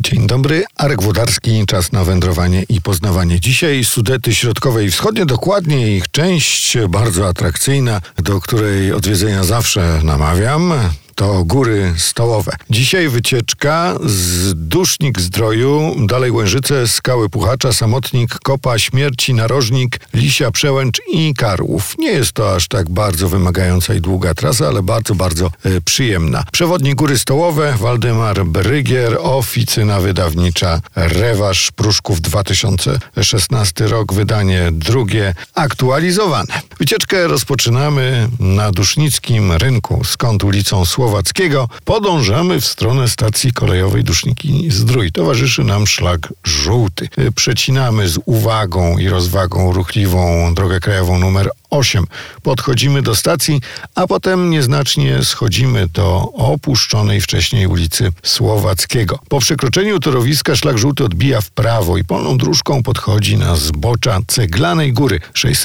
Dzień dobry, Arek Włodarski, czas na wędrowanie i poznawanie. Dzisiaj Sudety środkowe i wschodnie, dokładnie ich część bardzo atrakcyjna, do której odwiedzenia zawsze namawiam. To Góry Stołowe. Dzisiaj wycieczka z Dusznik Zdroju, dalej Łężyce, Skały Puchacza, Samotnik, Kopa, Śmierci, Narożnik, Lisia, Przełęcz i Karłów. Nie jest to aż tak bardzo wymagająca i długa trasa, ale bardzo przyjemna. Przewodnik Góry Stołowe, Waldemar Brygier, oficyna wydawnicza Rewasz, Pruszków, 2016 rok, wydanie drugie, aktualizowane. Wycieczkę rozpoczynamy na Dusznickim Rynku, skąd ulicą Słowackiego podążamy w stronę stacji kolejowej Duszniki Zdrój. Towarzyszy nam szlak żółty. Przecinamy z uwagą i rozwagą ruchliwą drogę krajową numer 8. Podchodzimy do stacji, a potem nieznacznie schodzimy do opuszczonej wcześniej ulicy Słowackiego. Po przekroczeniu torowiska szlak żółty odbija w prawo i polną dróżką podchodzi na zbocza Ceglanej Góry,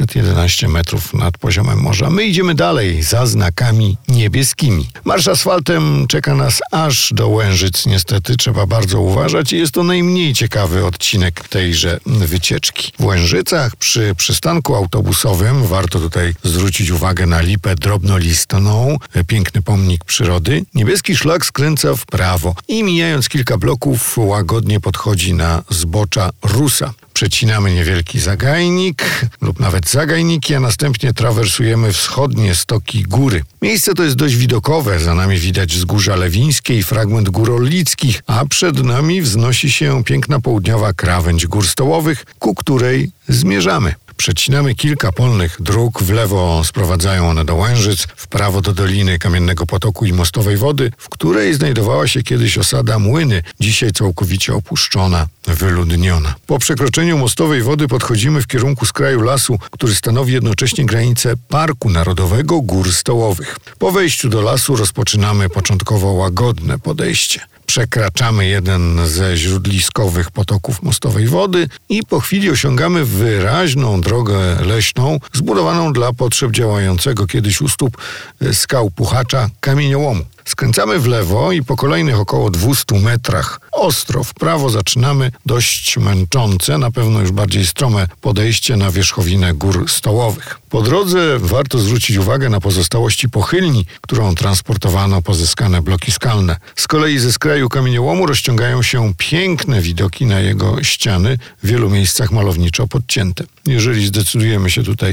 611 metrów nad poziomem morza. My idziemy dalej za znakami niebieskimi. Marsz asfaltem czeka nas aż do Łężyc. Niestety trzeba bardzo uważać i jest to najmniej ciekawy odcinek tejże wycieczki. W Łężycach przy przystanku autobusowym warto tutaj zwrócić uwagę na lipę drobnolistną, piękny pomnik przyrody. Niebieski szlak skręca w prawo i mijając kilka bloków łagodnie podchodzi na zbocza Rusa. Przecinamy niewielki zagajnik lub nawet zagajniki, a następnie trawersujemy wschodnie stoki góry. Miejsce to jest dość widokowe. Za nami widać wzgórza Lewińskie i fragment Gór Orlickich, a przed nami wznosi się piękna południowa krawędź Gór Stołowych, ku której zmierzamy. Przecinamy kilka polnych dróg, w lewo sprowadzają one do Łężyc, w prawo do Doliny Kamiennego Potoku i Mostowej Wody, w której znajdowała się kiedyś osada Młyny, dzisiaj całkowicie opuszczona, wyludniona. Po przekroczeniu Mostowej Wody podchodzimy w kierunku skraju lasu, który stanowi jednocześnie granicę Parku Narodowego Gór Stołowych. Po wejściu do lasu rozpoczynamy początkowo łagodne podejście. Przekraczamy jeden ze źródliskowych potoków Mostowej Wody i po chwili osiągamy wyraźną drogę leśną zbudowaną dla potrzeb działającego kiedyś u stóp skał Puchacza kamieniołomu. Skręcamy w lewo i po kolejnych około 200 metrach ostro w prawo zaczynamy dość męczące, na pewno już bardziej strome podejście na wierzchowinę Gór Stołowych. Po drodze warto zwrócić uwagę na pozostałości pochylni, którą transportowano pozyskane bloki skalne. Z kolei ze skraju kamieniołomu rozciągają się piękne widoki na jego ściany, w wielu miejscach malowniczo podcięte. Jeżeli zdecydujemy się tutaj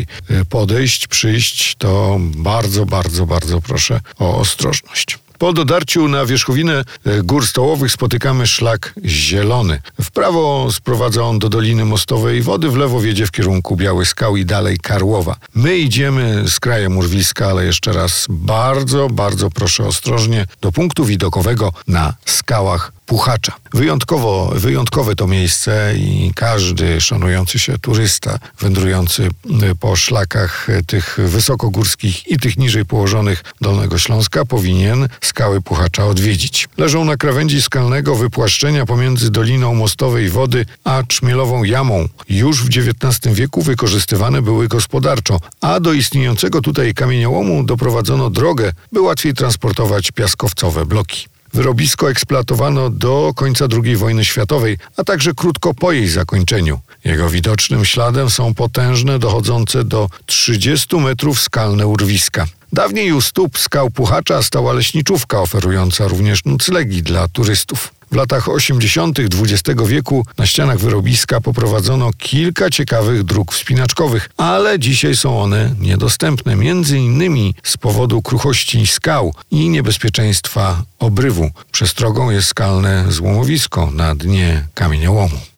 przyjść, to bardzo proszę o ostrożność. Po dotarciu na wierzchowinę Gór Stołowych spotykamy szlak zielony. W prawo sprowadza on do Doliny Mostowej Wody, w lewo wiedzie w kierunku Białych Skał i dalej Karłowa. My idziemy z krajem urwiska, ale jeszcze raz bardzo proszę ostrożnie do punktu widokowego na skałach Puchacza. Wyjątkowe to miejsce i każdy szanujący się turysta wędrujący po szlakach tych wysokogórskich i tych niżej położonych Dolnego Śląska powinien skały Puchacza odwiedzić. Leżą na krawędzi skalnego wypłaszczenia pomiędzy Doliną Mostowej Wody a Czmielową Jamą. Już w XIX wieku wykorzystywane były gospodarczo, a do istniejącego tutaj kamieniołomu doprowadzono drogę, by łatwiej transportować piaskowcowe bloki. Wyrobisko eksploatowano do końca II wojny światowej, a także krótko po jej zakończeniu. Jego widocznym śladem są potężne, dochodzące do 30 metrów skalne urwiska. Dawniej u stóp skał Puchacza stała leśniczówka oferująca również noclegi dla turystów. W latach 80. XX wieku na ścianach wyrobiska poprowadzono kilka ciekawych dróg wspinaczkowych, ale dzisiaj są one niedostępne, m.in. z powodu kruchości skał i niebezpieczeństwa obrywu. Przestrogą jest skalne złomowisko na dnie kamieniołomu.